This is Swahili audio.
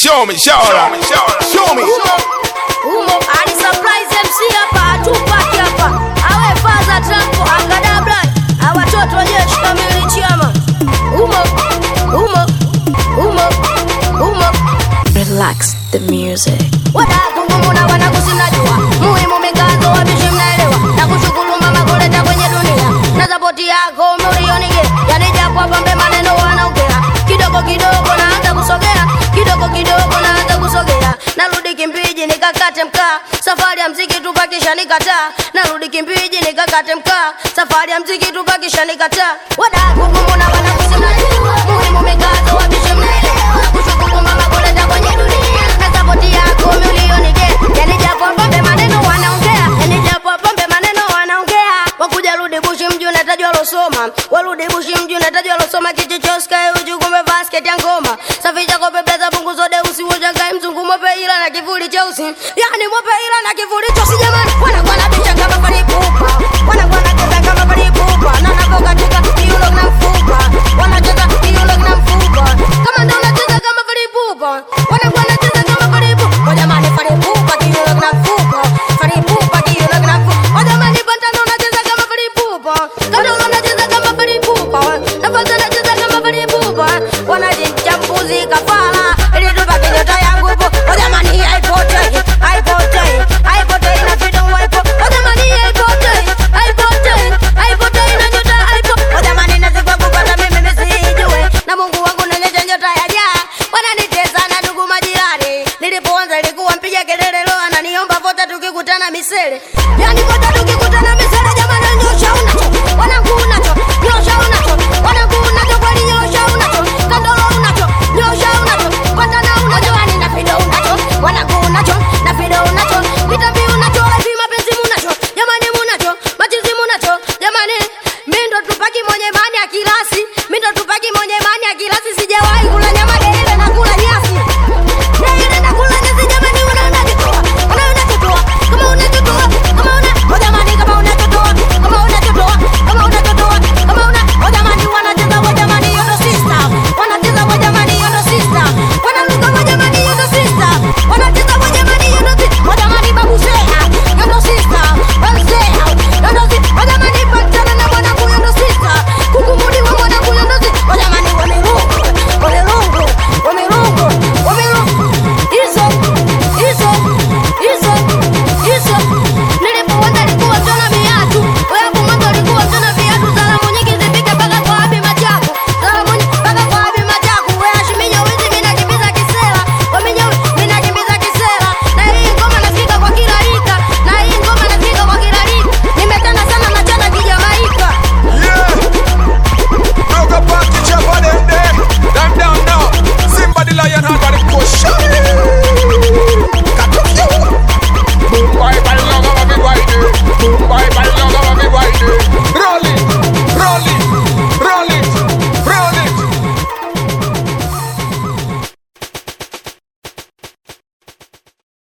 Show me. Umo ali surprise MC hapa atupaki hapa. Awe faza trampo angadabla. Awatoto jeshi kamili chama. Umo. Relax the music. Wada kungumuna wana kusinajua. Muhimu mikazo wabishi mnaelewa. Na kushukuru mama kuleta kwenye dunia. Na sapoti yako umulionige. Yani japo pambe maneno wanaongea. Kidogo naanza kusogea. Kidogo naanza kusogea. Narudi Kimbiji nikakate mkaa. Safari ya mziki tupakisha nikataa. Narudi Kimbiji nikakate mkaa. Safari ya mziki tupakisha nikataa. Wada kungumuna wana kusinajua. Muhimu mikazo wabishi mnaelewa. Na kushukuru mama kuleta kwenye dunia. Na sapoti yako umulionige. Yani japo pambe maneno wanaongea. Wakuja rudi bushi mji unatajwa losoma. Warudi bushi mji unatajwa losoma. Kichichoska uju kumbe basket ya ngoma. Safisha kwa pepeza punguzo deusi. Ujangai mzungu mope ila na kivuli cheusi. Yani mope ila na kivuli cheusi jamani. Wana bicha kama palipupa. Wana cheza kama palipupa. Na nako katika kiulo na mfupa. Wanacheza kiulo na mfupa. Kama ndo unacheza kama palipupa. Wana cheza kama palipupa. Kwa jamani palipupa kiulo na mfupa. Palipupa kiulo na mfupa. Jamani pantano unacheza kama palipupa. Kama unacheza kama palipupa. Nafasa unacheza kama palipupa. Wanajichambuzi kafara. Ili tupake nyota yangu po. Jamani haipotei na freedom waipo. Jamani haipotei na nyota haipo. Jamani nazikwa kupata mimi sijue. Na Mungu wangu nilete nyota ya jaa. Wananitesa na ndugu majirani. Nilipoanza ilikuwa mpiga kelele, leo ananiomba vote tukikutana misele. Yani